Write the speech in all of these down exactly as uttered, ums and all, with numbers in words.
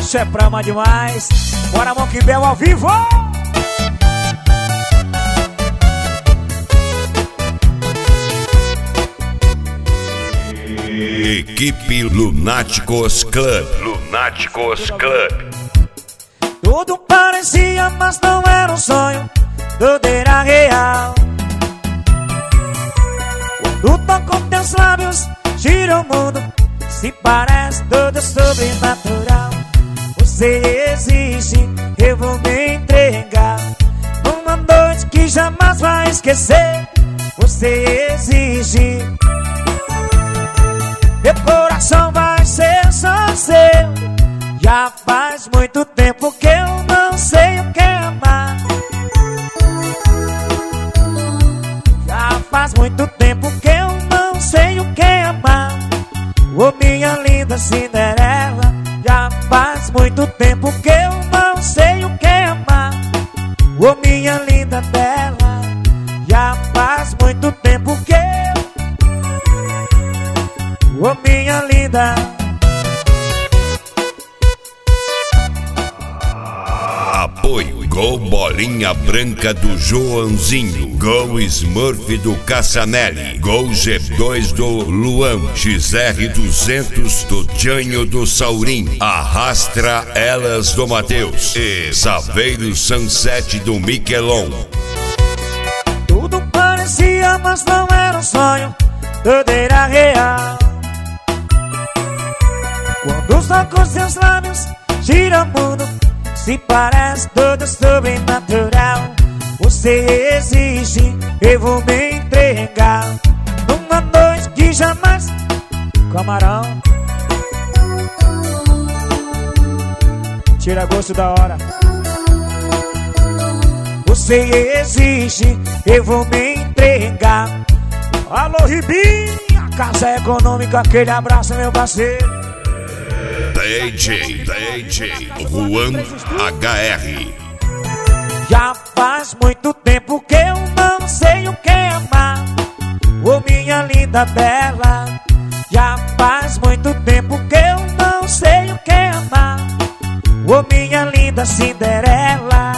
Isso é prama demais. Bora, Monkey Bell ao vivo. Equipe Lunáticos Club. Lunáticos Club. Tudo parecia, mas não era um sonho. Tudo era real. Quando toco teus lábios, gira o mundo. Se parece tudo sobrenatural. Você existe, eu vou me entregar. Numa noite que jamais vai esquecer. Você existe. Meu coração vai ser só seu. Já faz muito tempo que eu não sei o que é amar. Já faz muito tempo que eu não sei o que é amar. Ô minha linda Cinderela, já faz muito tempo que eu não sei o que é amar. Ô minha linda Bela, já faz muito tempo que eu... Ô minha linda. Apoio Gol Bolinha Branca do Joãozinho, Gol Smurf do Cassanelli, Gol G dois do Luan, X R duzentos do Janho do Saurim, Arrastra Elas do Mateus e Saveiro Sunset do Miquelon. Tudo parecia, mas não era um sonho, tudo era real. Quando os tocos seus lábios, gira o mundo. Se parece tudo sobrenatural. Você existe, eu vou me entregar. Numa noite que jamais... Camarão, tira gosto da hora. Você existe, eu vou me entregar. Alô, Ribinha, Casa Econômica, aquele abraço, meu parceiro. D J, D J Juan H R. Já faz muito tempo que eu não sei o que é amar. Ô minha linda Bela, já faz muito tempo que eu não sei o que é amar. Ô minha linda Cinderela.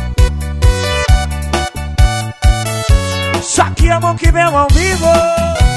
Aqui é Monkey Bell ao vivo.